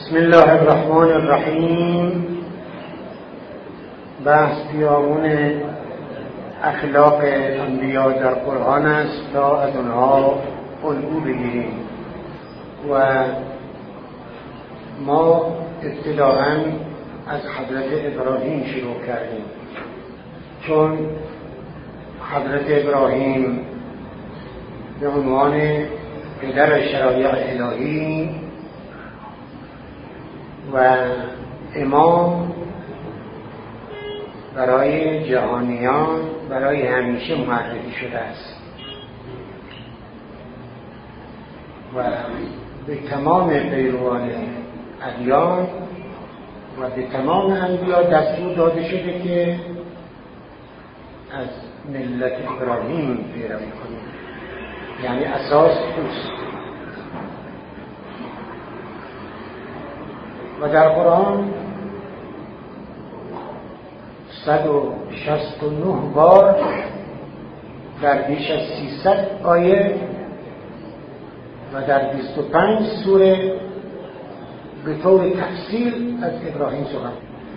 بسم الله الرحمن الرحیم. بحث پیرامون اخلاق انبیا در قرآن است تا از آنها الگو بگیریم و ما ابتداءً از حضرت ابراهیم شروع کردیم، چون حضرت ابراهیم به عنوان پدر شرایع الهی و امام برای جهانیان برای همیشه معرفی شده است و به تمام پیروان ادیان و به تمام انبیا دستور داده شده که از ملت ابراهیم پیروی کنیم، یعنی اساس اوست. و در قرآن 169 بار در بیش از 300 آیه و در 25 سوره به طور تفصیل از ابراهیم سخن.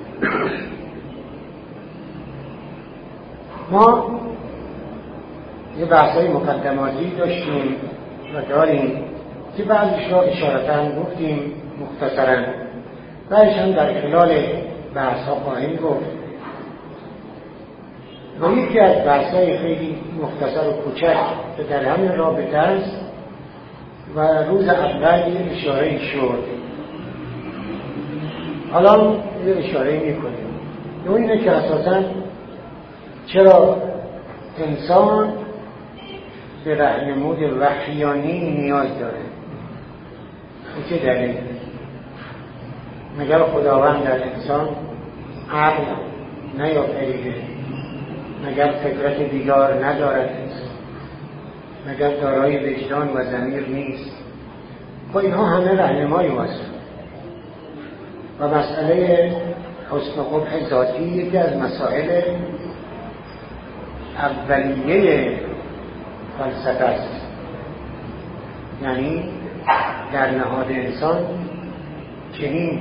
ما یه بحثای مقدماتی داشتیم و داریم که بعضیش را اشارتاً گفتیم مختصراً، بعضیش هم در خلال بحث ها خواهیم گفت. و یکی از بحث‌های خیلی مختصر و کوچک که در همین رابطه است و روز اول یه اشاره شد، حالا یه اشاره میکنیم. اون اینه که اساساً چرا انسان به راهنمود وحیانی نیاز داره؟ چه دلیل؟ مگر خداوند در انسان عقل نیافریده؟ مگر فکرت دیگر ندارد؟ مگر دارای وجدان و ضمیر نیست؟ خب اینها همه راهنمای ماست. و مسئله حسن قبح ذاتی یکی از مسائل اولیه فلسفه است. یعنی در نهاد انسان چنین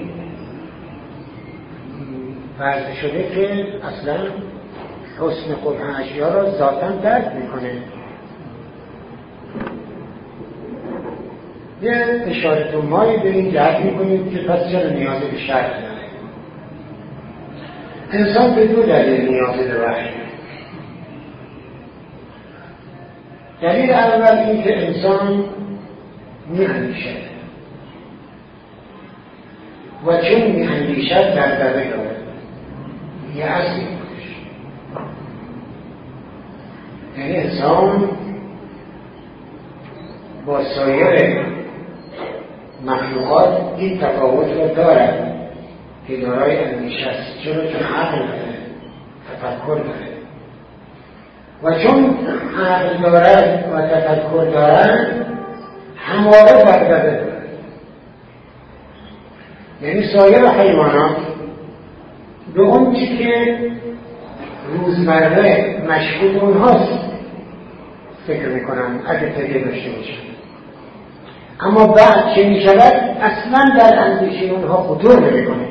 وضع شده که اصلا حسن قبح اشیا را ذاتاً درک میکنه. یه اشارت مایی به این جهت میکنید که پس چرا نیاز به شرع داره؟ انسان به دو دلیل نیاز به وحی. دلیل اول این که انسان میاندیشد و چون میاندیشد دغدغه داره، یه اصلی خودش. یعنی انسان با سایر مخلوقات این تفاوت را دارد که دارای اندیشه است، چون عقل داره، تفکر داره. و چون عقل دارد و تفکر دارد همواره دغدغه دارد. یعنی سایر حیوانات به اون چی که روزمره مشغول اونهاست فکر میکنن اگه تغییر داشته باشن، اما بعد چه میشود اصلا در اندیشه اونها خطور نمیکنه.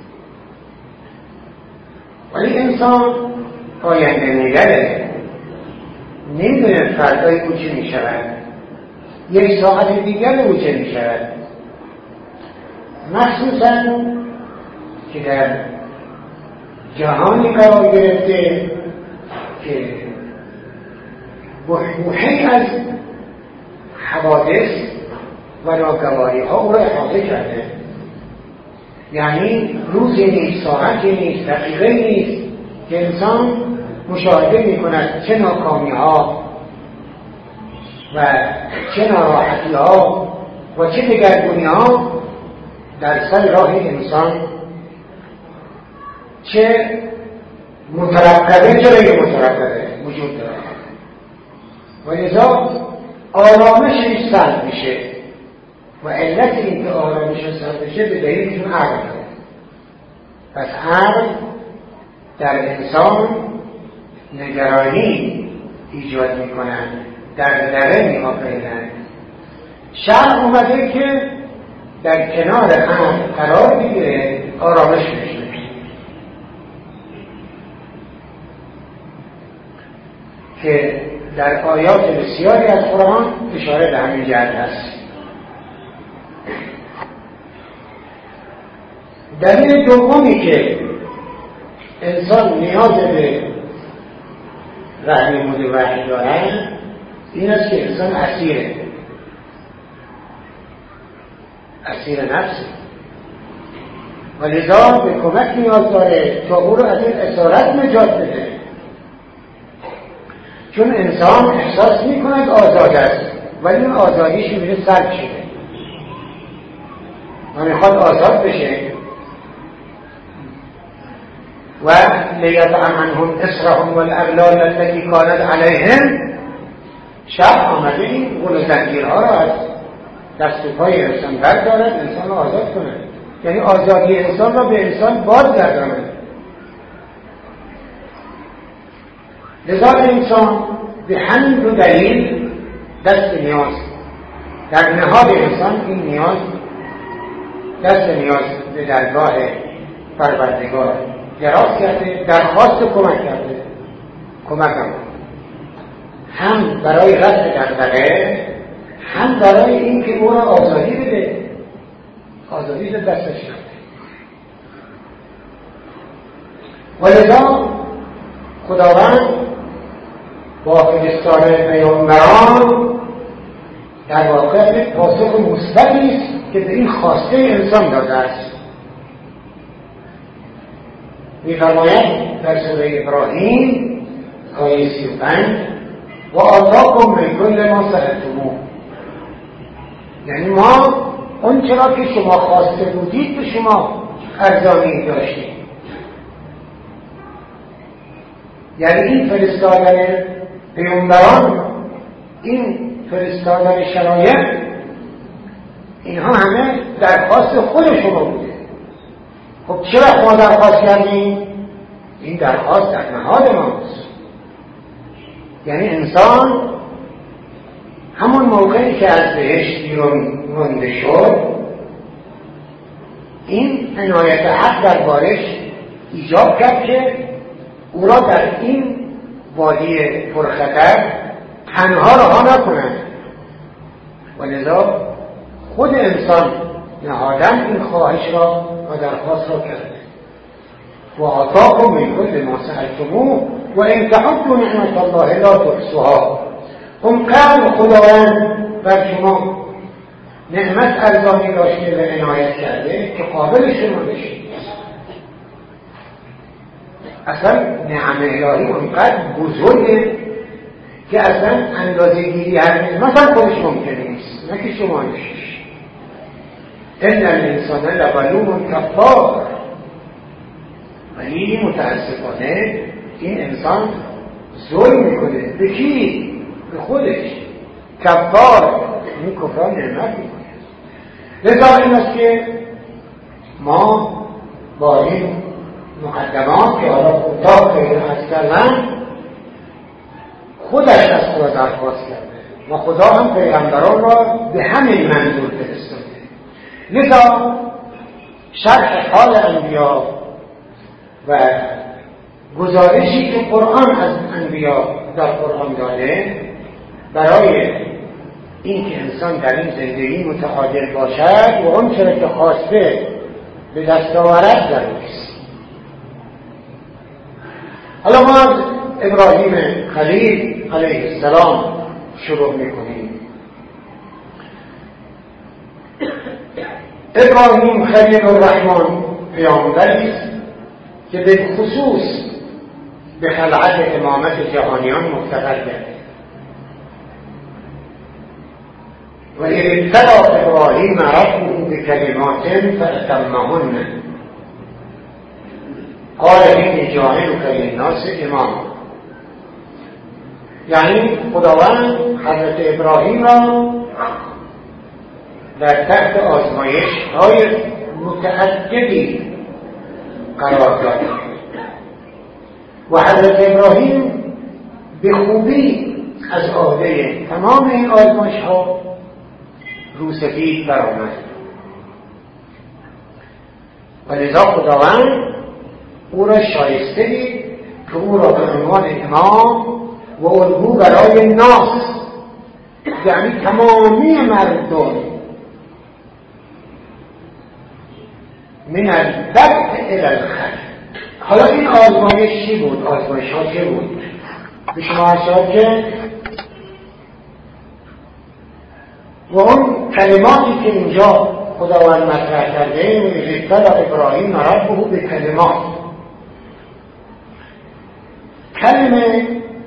ولی انسان آینده نگره، نمیدونه فردای او چه میشود، یک ساعت دیگر او چه میشود. مخصوصا که در جهانی قرار گرفته که بحبوحی از حوادث و ناگواری ها او را احاطه کرده. یعنی روزی نیست، ساعتی نیست، دقیقه نیست که انسان مشاهده می کند چه ناکامی ها و چه ناراحتی ها و چه دگرگونی ها در سر راه انسان، چه مترقبه چه غیر مترقبه وجود داره و لذا آرامشش سلب میشه. و علت این که آرامش سلب میشه به دلیل چون عقل داره. پس عقل در انسان نگرانی ایجاد میکنن، دغدغه میآفرینن. شرع اومده که در کنار هم قرار بگیره آرامش بشه. که در آیات بسیاری از قرآن اشاره به همین جهت هست. دلیل دومی که انسان نیاز به رهنمود وحی دارد این است که انسان اسیر نفسه و لذا به کمک نیاز داره تا او رو از این اسارت نجات بده. چون انسان احساس میکند آزاد است ولی این آزادیش میبینه سلب شده و میخواد آزاد بشه و لیضع عنهم اصرهم والاغلال التي كانت عليهم. شب آمده این غل و زنجیرها را از دست و پای انسان بردارد، انسان را آزاد کند، یعنی آزادی انسان را به انسان بازگرداند. لذا انسان به همین دو دلیل دست نیاز در نهاد انسان این نیاز دست نیاز به درگاه پروردگار دراز کرده، درخواست کمک کرده. کمکم هم برای رفع دغدغه، هم برای این که او را آزادی بده، آزادی به دستش کرده. ولذا خداوند با فرستادن پیامبران در واقع پاسخ مثبتی است که به این خواسته انسان داده است. می‌فرماید در سوره ابراهیم آیه 35 و آتاکم من کل ما سألتموه، یعنی ما اون چرا که شما خواسته بودید به شما ارزانی داشتیم. یعنی این فرستادن پیامبران، این فرستادن شرایع، اینها همه درخواست خود شما بوده. خب چرا ما درخواست کردیم؟ این درخواست در نهاد ماست. یعنی انسان همون موقعی که از بهشت بیرون رانده شد، این عنایت حق در بارش ایجاب کرد که او را در این وادی پرخطر تنها رها نکنند و لذا خود انسان نهادن این خواهش را و درخواست را کرده. و آتاکم من کل ما سألتموه و ان تعدوا نعمت الله لا تحصوها. اونقدر خداوند بر شما نعمت ارزانی داشته و عنایت کرده که قابل شما بشید. اصلا نعمت الهی اونقدر بزرگه که اصلا اندازه گیری هر نعمت هم خودش ممکنه نیست، نه که شما نشید. ان الانسان لظلوم کفار. ولی متاسفانه این انسان ظلم میکنه. به کی؟ به خودش. کفار، این کفران نعمت میکنه. لذا این است که ما با این مقدمات که حالا کوتاه خیلی از کردن خودش از خدا درخواست کرده و خدا هم پیغمبران را به همین منظور فرستاده. لذا شرح حال انبیا و گزارشی که قرآن از انبیا در قرآن داده برای این که انسان در این زندگی متعادل باشد و اون چرا که خواسته به دست آورد در نیست. حالا ما از ابراهیم خلیل علیه السلام شروع میکنیم. ابراهیم خلیل الرحمن پیامبری است که به خصوص به خلعت امامت جهانیان مفتخر کرد. و ابتلی ابراهیم ربه بکلمات فاتمهن قال اینی جاعلک للناس اماما. یعنی خداوند حضرت ابراهیم را در تحت آزمایش های متعددی قرار داد و حضرت ابراهیم به خوبی از عهده تمام این آزمایش ها روسفید برآمد و لذا خداوند او را شایسته دید که او را به عنوان امام و الگو برای ناس، یعنی تمامی مردم، من البدء الی الختم. حالا این آزمایش چی بود؟ آزمایش ها چه بود؟ به شما ارشاد که و اون کلماتی که اینجا خداوند مطرح کرده، ابتلی ابراهیم ربه به کلمات، کلمه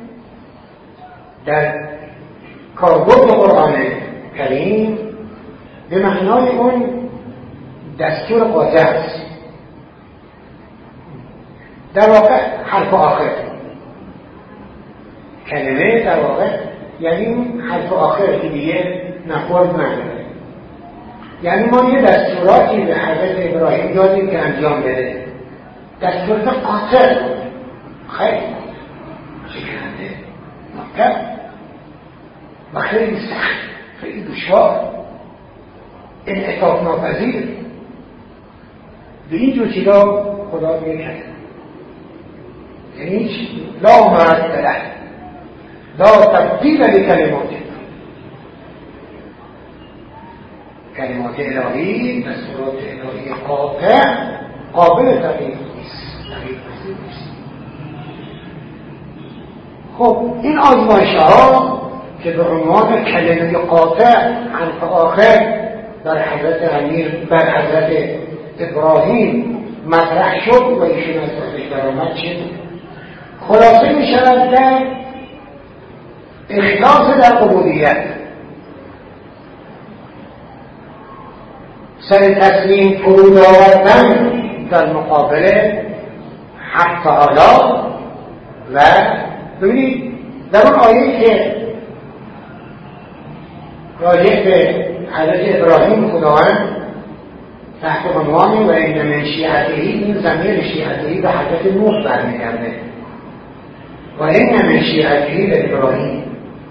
در کاربرد قرآن کریم به معنای اون دستور قاطع است، در واقع حرف آخر. کلمه در واقع یعنی حرف آخر که دیگه نخورد نداره. یعنی ما یه دستوراتی به حضرت ابراهیم دادیم که انجام بده، دستورات قاطع خیلی شکننده، محکم و خیلی سخت، خیلی دشوار، انعطاف ناپذیر. به این جور چیزا خدا میگه یعنی لا مرد له، لا تبدیل لکلمات کلمات الهی، دستورات الهی قاطع، قابل تغییر نیست. خب این آزمایش ها که به عنوان کلمه قاطع حرف آخر در حضرت امیر بر حضرت ابراهیم مطرح شد و ایشون از خودش درآمد چه بود؟ خلاصه می شود که اخلاص در عبودیت، سر تسلیم فرود آوردن در مقابل حق تعالی. و ببینید در اون آیه که راجع به حضرت ابراهیم خداوند تحت عنوان و این من شیعته، این ضمیر شیعته به حضرت نوح برمیگرده و این من شیعته به ابراهیم،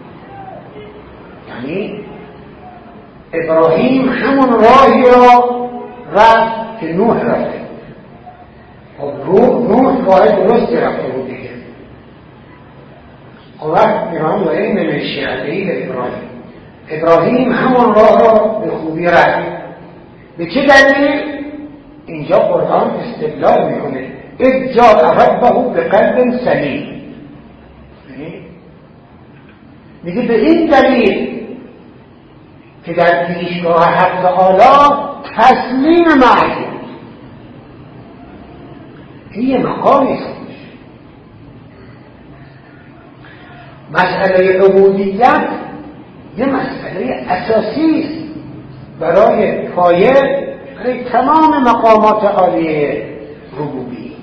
یعنی ابراهیم همون راهی را رفت که نوح رفته. خب نوح راه درستی رفته بود دیگه. وقت میران و این من شیعته به ابراهیم همون راه را به خوبی رفت. به چه دلیل؟ اینجا قرآن استدلال میکنه اذ جاء ربه بقلب سلیم، میگه به این دلیل که در پیشگاه حق تعالی تسلیم معبود. این یه مقامی است. مسئله عبودیت یه مسئله اساسی است برای پایه برای تمام مقامات عالیه ربوبی.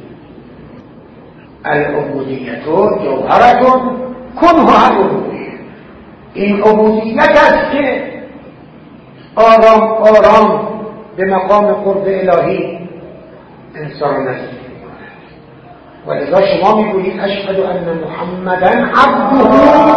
العبودیت جوهرت کنها عبودیت. این عبودیت است که آرام آرام به مقام قرب الهی انسان است. ولذا شما میگویید اشهد ان محمدا عبده.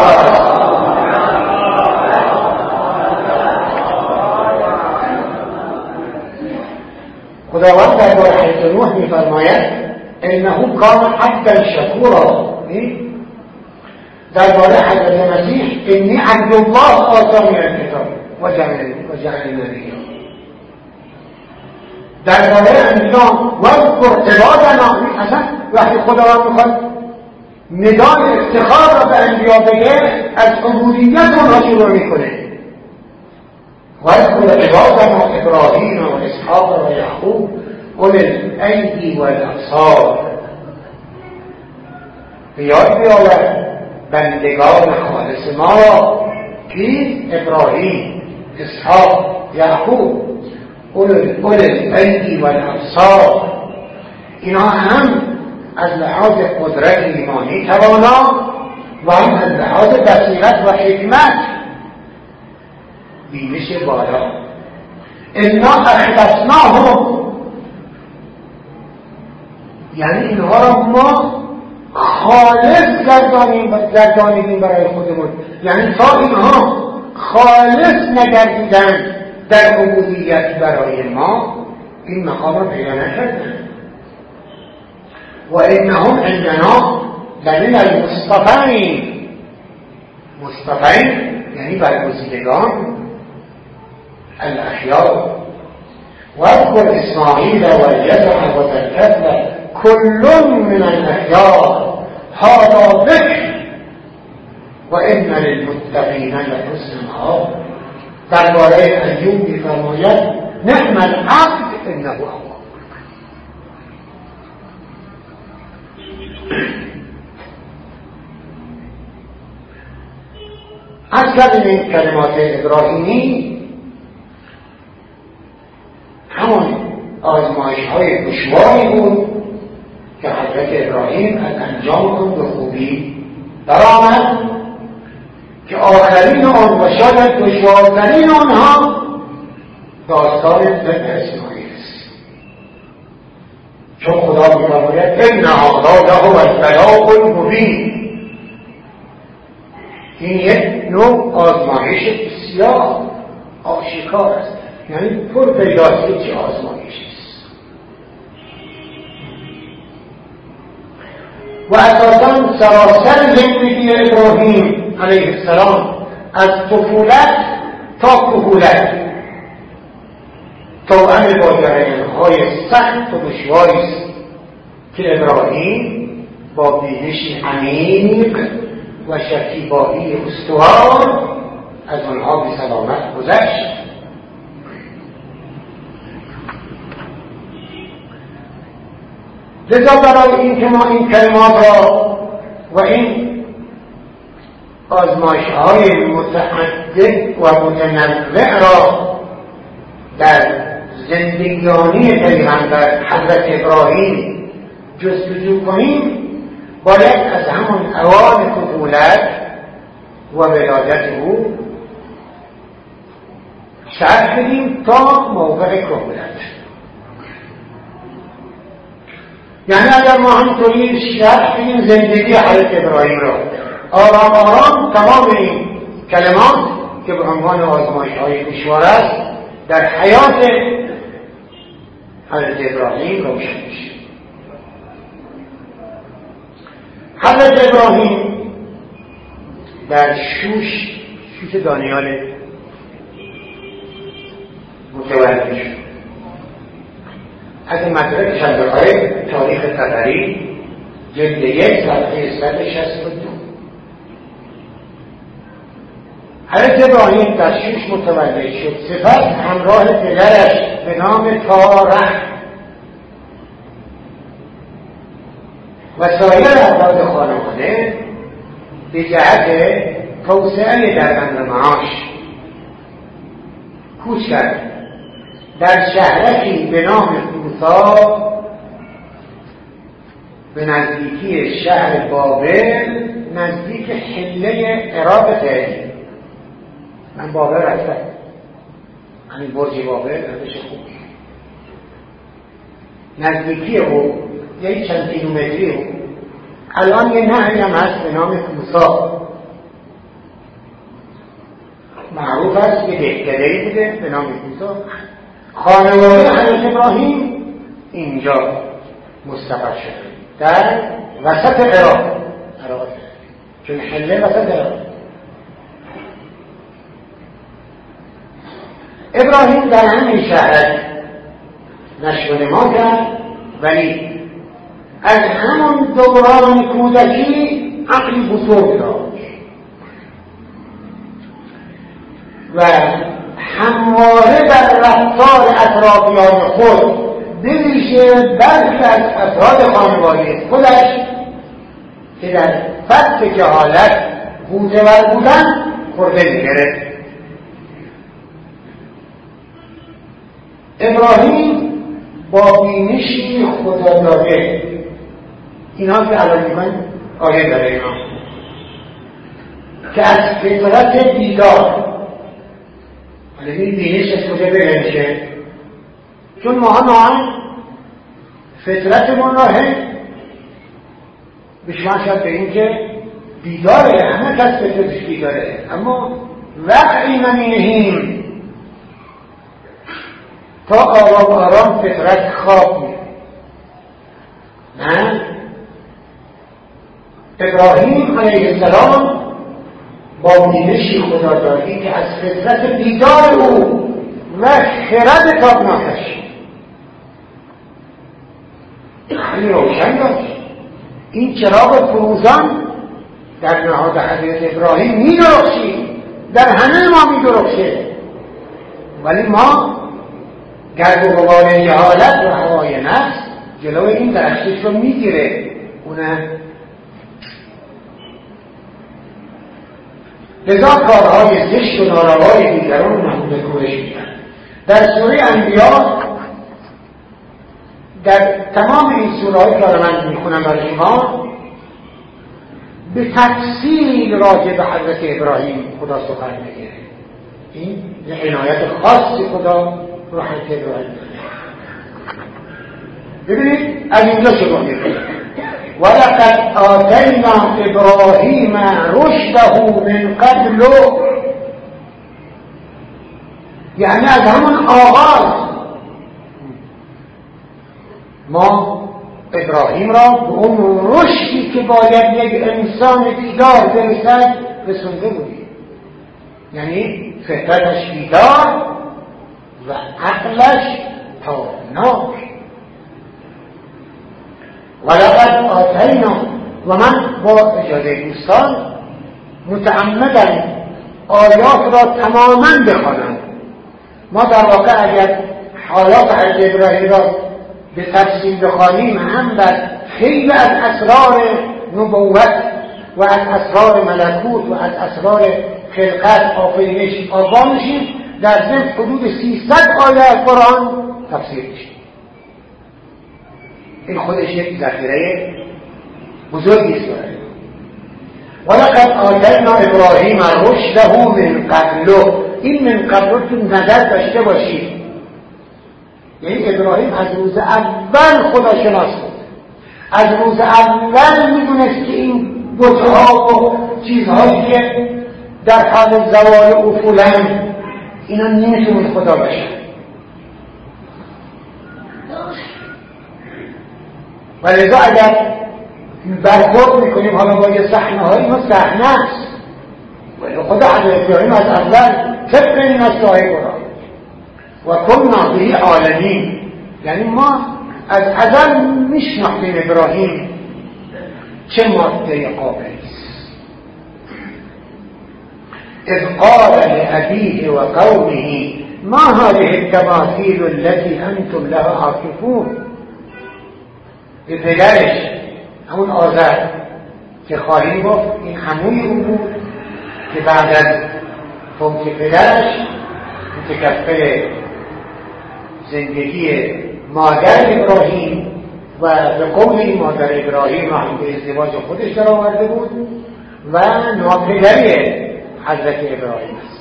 خداوند در باره حضرت نوح میفرماید انه کان عبدا شکورا. در باره حضرت مسیح انی عبد الله آتانی الکتاب و جعلنی نبیا. در باره انسان واذکر عبادنا، اصلا وقتی خداوند میخواد ندای افتخار را به انبیا بگه از عبودیت اونها شروع میکنه. واذکر عبادنا ابراهیم و اسحاق و یعقوب اولی الایدی و الابصار. بیاد بیاورد بندگان خالص ما را که ابراهیم، اسحاق، یعقوب، اول الایدی و الابصار، اینا هم از لحاظ قدرت ایمانی توانا و هم از لحاظ بصیرت و حکمت بینش بالا. انا اخلصناهم، یعنی اینها را ما خالص گردانیدیم برای خودمون. یعنی تا اینها خالص نگردیدن در عبودیت برای ما، این مقام را پیدا نکردن. و انهم عندنا لمن المصطفین، مصطفین یعنی برگزیدگان، الاخیار. واذكر اسماعیل و الیسع و ذا الکفل كل من الاخیار هذا ذکر و ان للمتقین لحسن مآب. درباره ایوب می‌فرماید نعم العبد انه اواب. از کردیم کلمات ابراهیمی همون آزمایش‌های دشواری بود که حضرت ابراهیم از انجام آن به خوبی درآمد، که آخرین آن و شاید دشوارترین آنها داستان ذبح اسماعیل است. چون خدا می‌فرماید ان هذا لهو البلاء المبین، این یک نوع آزمایش بسیار آشکار است، یعنی پر پیداست چه آزمایش است. و اساساً سراسر زندگی ابراهیم علیه السلام از طفولت تا کهولت توأم با جریان‌های سخت و دشواری است که ابراهیم با بینشی عمیق و شکیبایی استوار از آنها به سلامت گذشت. لذا برای این که ما این کلمات را و این آزمایش‌های متعدد و متنوع را در زندگانی پیغمبر حضرت ابراهیم جستجو کنیم، باید از همون اوان طفولت و ولادت او شرح بدیم تا موقع کهولت. یعنی اگر ما همطوری شرح بدیم زندگی حضرت ابراهیم را، آرام آرام تمام این کلمات که به عنوان آزمایش‌های دشوار است در حیات حضرت ابراهیم روشن میشه. حضرت ابراهیم در شوش دانیال متولد شد. از مدرک شندقای تاریخ تبری جلد 1 صفحه 162. حضرت ابراهیم در شوش متولد شد. سپس همراه پدرش به نام تارح و سایر افراد خانواده به جهت توسعه در امر معاش کوچ کرد. در شهرکی به نام کوسا به نزدیکی شهر بابل، نزدیک حله عراق تهران. من بابل رفتم، همین برج بابل ازش خوب نزدیکی او، یه چند کیلومتری او. الان یه نهری هم هست به نام کوسا، معروف است، یه دهکده‌ای بوده به نام کوسا. خانواده حضرت ابراهیم اینجا مستقر شد، در وسط عراق، چون حله وسط عراق. ابراهیم در همین شهر نشو و نما کرد، ولی از همون دوران کودکی عقلی بزرگ داشت و همواره در رفتار اطرافیان خود بویژه برخی از افراد خانواده خودش که در فصل جهالت بوته‌ور بودن خورده می‌گرفت. ابراهیم با بینشی خداداده، اینا که الان میگن آیه داره اینا، که از فطرت بیدار، حالا این بینش از کجا بگه میشه؟ چون ما فطرتمون راهه بشمار شد به این که بیداره، همه کس فطرتش بیداره، اما وقتی نمینهیم تا آرام آرام فطرت خواب میره. نه، ابراهیم علیه السلام با بینش خدادادی که از فطرت بیدار او و خرد تابناکش خیلی روشن داشت. این چراغ فروزان در نهاد حضرت ابراهیم می درخشید، در همه ما می درخشه، ولی ما گرد و غبار جهالت و هوای نفس جلوی این درخشش رو می گیره. اونه لذا کارهای زشت و ناروای دیگران نموده کورش میدن. در سوره انبیاء، در تمام این سوره‌هایی که من میخونم برای شما، به تفصیل راجع به حضرت ابراهیم خدا سخن میگه. این عنایت خاصی خدا رو حضرت ابراهیم داره. ببینید از اینجا شروع میکنه: ولقد آتینا ابراهیم رشده من قبل، یعنی از همون آغاز ما ابراهیم را به اون رشدی که باید یک انسان بیدار برسد رسونده بودیم. یعنی فطرتش بیدار و عقلش تابناک. ولقد آتینا، و من با اجازه دوستان متعمداً آیات را تماماً بخوانم. ما در واقع اگر حالات حضرت ابراهیم را به تفصیل بخوانیم، هم در خیلی از اسرار نبوت و از اسرار ملکوت و از اسرار خلقت آفرینش آگاه میشیم، در ضمن حدود 300 آیه از قرآن تفسیر میشیم. این خودش یک ذخیره بزرگی است. ولقد آتینا ابراهیم رشده من قبل، این من قبل تو نظر داشته باشید. یعنی ابراهیم از روز اول خدا شناس بود، از روز اول میدونست که این بت‌ها و چیزهایی که در حال زوال افولن اینا نمیتونن خدا باشن. و لذا اگر برخورد میکنیم حالا با یه صحنه هایی، ما صحنه است ولی خدا حضرت ابراهیم از اول طبق این مسائل قرآن و کنا به عالمین، یعنی ما از ازل میشناختیم ابراهیم چه ماده قابل است. اذ قال لأبيه و قومه ما هذه التماثيل التي انتم لها عاكفون. به پدرش، همون آذر که خواهیم گفت این همون اون بود که بعد از فوت پدرش متکفل زندگی مادر ابراهیم و به قول این مادر ابراهیم هم به ازدواج خودش در آورده بود و ناپدری حضرت ابراهیم است.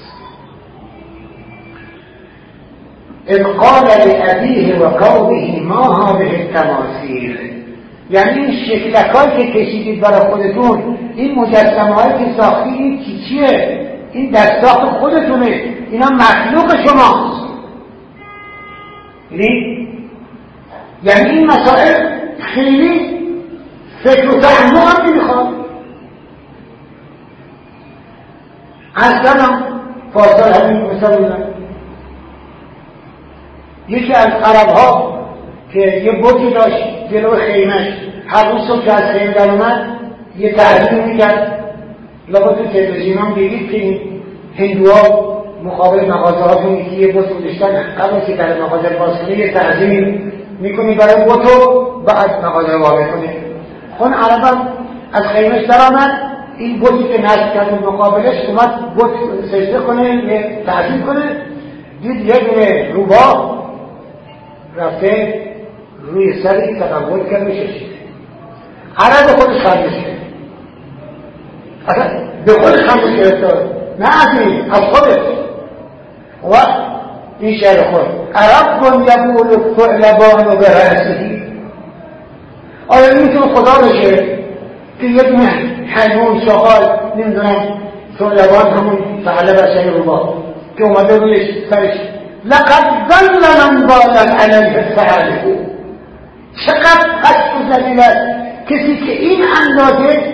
اذ قال لأبيه و قومه ما هذه التماثيل، یعنی این شکلکایی که کشیدید برای خودتون، این مجسمه‌هایی که ساختی، این چیه؟ این دستاخت خودتونه، اینا مخلوق شماست. یعنی این مسائل خیلی فکر و تحمل هم نمیخواد. اصلا فاصل همین مثال بودن، یکی از عرب‌ها که یه بوتی داشت جلو خیمش، هر روز صبح که از خیمه در اومد یه تعظیم میکرد. لابد تو تلویزیون هم دیدید که این هندوها مقابل مغازه هاشون که یه بوت گذاشتن، قبل که در مغازه باز کنه یه تعظیم میکنی برای بوتو، بعد مغازه رو باز کنه. خون عربم از خیمش در آمد، این بوتی که نصب کرد مقابلش اومد بوت سجده کنه، یه تعظیم کنه، دید یه دونه روباه رفته روی سری تقبول کرد میششید. عرب خودش خندش کرد، اصلا به خودش خندش کرد، نه از خودش. و این شعر خود عرب کن یقول ثعلبان به رأسه، آیا میتونه خدا بشه که یک نه حیوان شغال نمیدونم ثعلبان همون ثعلب اصلی روباه که اومده روی سرش لقد ضل من بالت علیه فعله. چقدر پست و ذلیل است کسی که این اندازه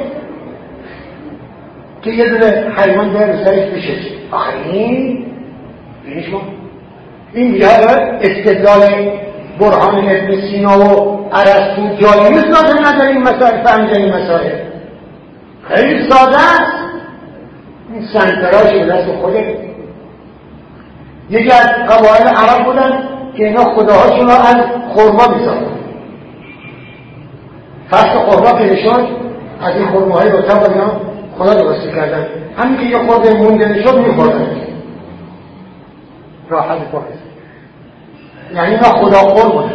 که یه دونه حیوان بره سرش بشه. آخرین بینیش کن این بیاره استدلال برهان ابن سینا و ارسطو جایی نیست لازم نداره این مسائل فهمیدن این مسائل خیلی ساده است. این سنتراش به دست خوده. یکی از قبایل عرب بودن که اینا خداهاشون را از خرما میسازن. فصل خرما که نشد از این خرماهای با تب اینا خدا درستی کردن. همین که یه خورده مونده نشد میخوردن راحت پاکست. یعنی اینا خدا خور بودن.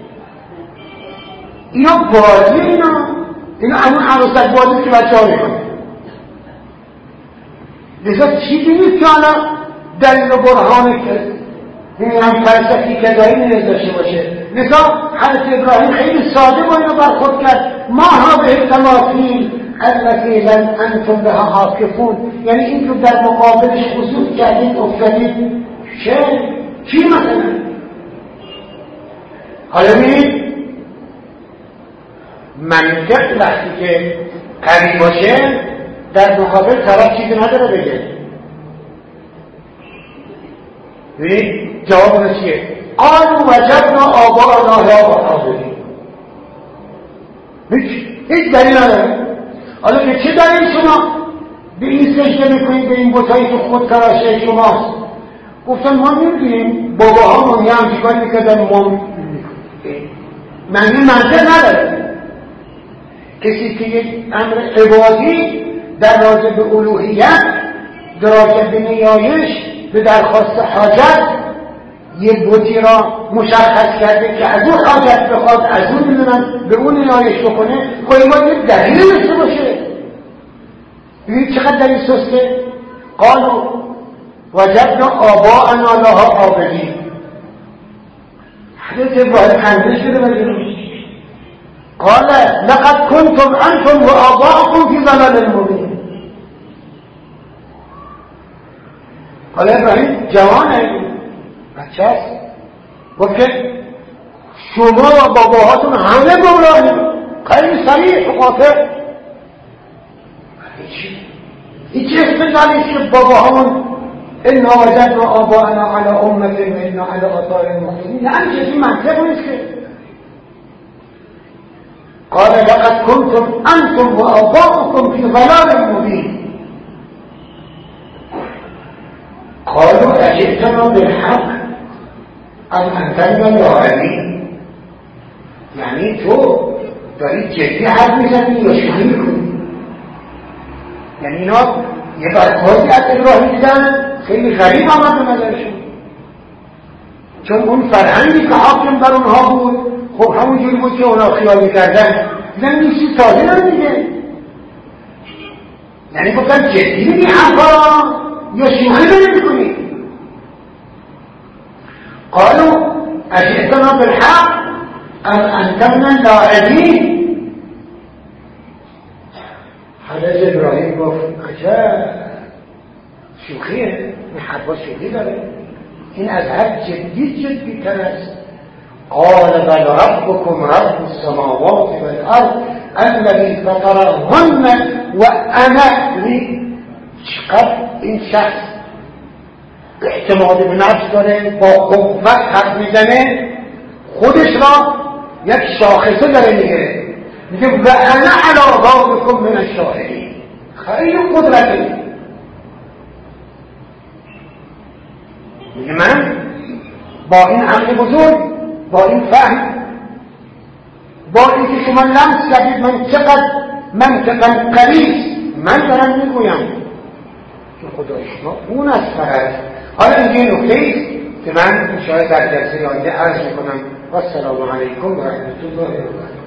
اینا بازی اینا همون عروسک بازی که بچه ها میکنه. لذا چیزی نیست که حالا دلیل و برهانه که این هم فلسفی که داری نیز داشته باشه. لذا حضرت ابراهیم خیلی ساده با اینو برخورد کرد. ما ها به تماثیل التي لن انتم بها عاکفون، یعنی این که در مقابلش خصوص کردید افتادید چی مثلا؟ حالا ببینید منطق وقتی که قوی باشه در مقابل طرف چیزی نداره بگه. ببینید جواب چیه؟ قالوا وجدنا آباءنا لها عابدین. هیچ دلیل نداره. حالا که چه دلیل شما به این سجده میکنید به این بتایی که خود تراشه شماست؟ گفتن ما میدونیم باباهامون یه همچیکاری میکردن ما میکنیم. معنی منطق نداره. کسی که یک امر عبادی در راجع به الوهیت، در راجع به نیایش، به درخواست حاجت یه بتی را مشخص کرده که از اون حاجت بخواد، از اون میدونن به اون نیایش بکنه، خواهی ما یه دلیل داشته باشه. ببینید چقدر دلیل سسته. قالوا وجدنا آباءنا لها عابدین. حضرت ابراهیم خنده شده بگیریم. قال لقد كنتم انتم وآباؤكم في ضلال مبين. قال ابراهیم جوانه بچه است گفت که شما و باباهاتون همه گمراهید. خیلی صریح و قاطع. هیچ استدلالی که باباهامون انا وجدنا آباءنا على امة وانا على آثارهم مقتدون، یعنی چیزی منطق نیست که. قال لقد كنتم انتم وآباؤكم في ضلال مبين. قالوا اجئتنا بالحق ام انت من اللاعبین. یعنی تو داری جدی حرف میزنی یا شوخی میکنی؟ یعنی اینا یه برخوردی از ابراهیم دیدن خیلی غریب آمد به نظرشون، چون اون فرهنگی که حاکم بر اونها بود خب همونجوری بود که اونا خیال میکردن. دیدن نیستی تازه نمیگه. یعنی گفتن جدی میگی حرفا یا شوخی نمیکنی؟ قالوا اجئتنا بالحق ام انت من اللاعبین. حضرت ابراهیم گفت عجب شوخیه، این حرفا شوخی داره، این از هر جدی تر است. قال بل ربكم رب السماوات والارض الذي فطرهن وانا لی. چقدر این شخص اعتماد به نفس داره، با قوت حرف میزنه، خودش را یک شاخصه داره میگه و انا علی ذلکم من الشاهدین. خیلی قدرته. میگه من با این عقل بزرگ، با این فهم، با اینکه شما لمس کردید من چقدر منطقا قوی من دارم میگویم که خدای شما اون از فرد. حالا اینجا نکته ایست که من شاید در جلسه آینده عرض میکنم. و السلام علیکم و رحمت الله و برکاته.